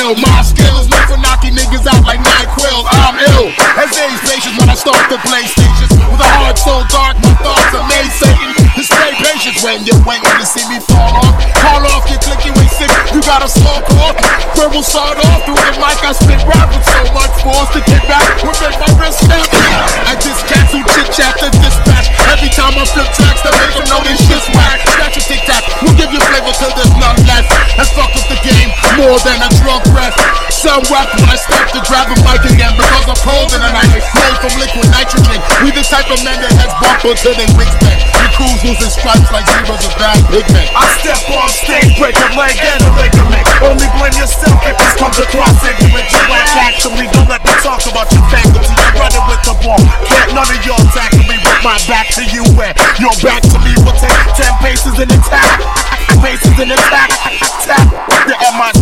ill. My skills known for knocking niggas out like NyQuil. I'm ill as age patience when I start to play stations. With a heart so dark, my thoughts are made Satan. Display patience when you're waiting to see me fall off. Call off, you're clicking way sick. You got a slow call. Verbal start off through the mic. I spit rap with so much force to get back. Will make my wrist snap. I just cancel chit chat to dispatch. Every time I flip tracks to make them know this shit's whack. Snatch a tic tac. We'll give you flavor till there's none left. And fuck up the game more than a drunk breath. Some rap when I start to grab a mic again because I'm cold in the night. Made from liquid nitrogen. We the type of men that has bumper to their wingspan. The crews losing stripes like zebras or bad pigment. I step on stage, break a leg and a ligament. Only blame yourself if this comes across ignorant. You act actually, don't let me talk about your faculty. I'm running with the ball. Can't none of y'all tackle me with my back to you and your back to me. Will take 10 paces in attack. Paces in attack. Tap the MI.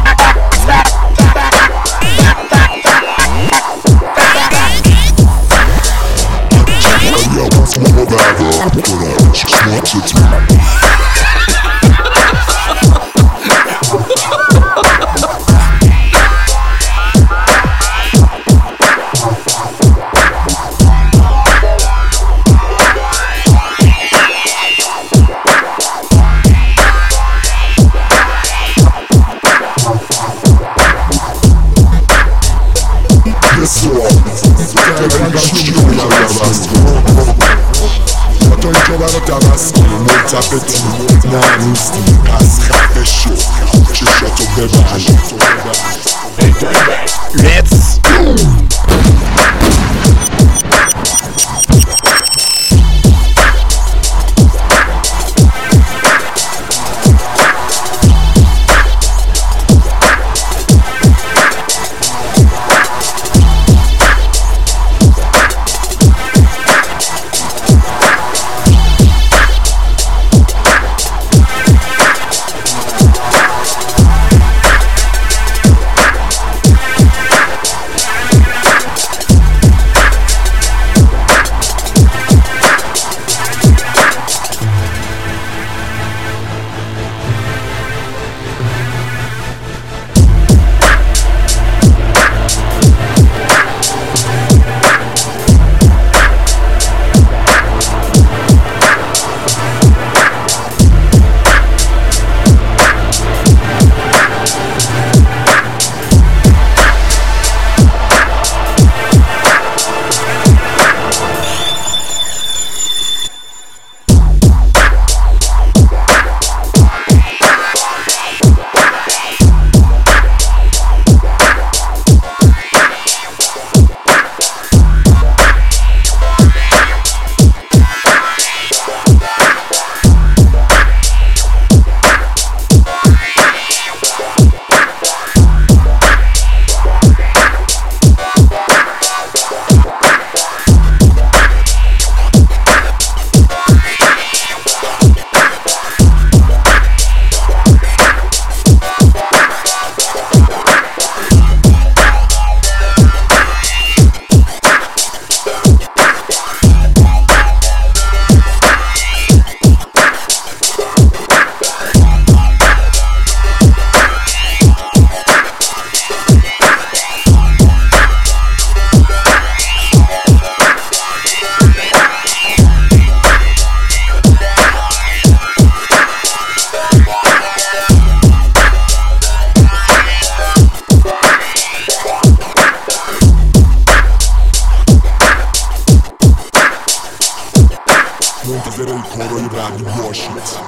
Let's go. Monte zero i koro i radi Washington.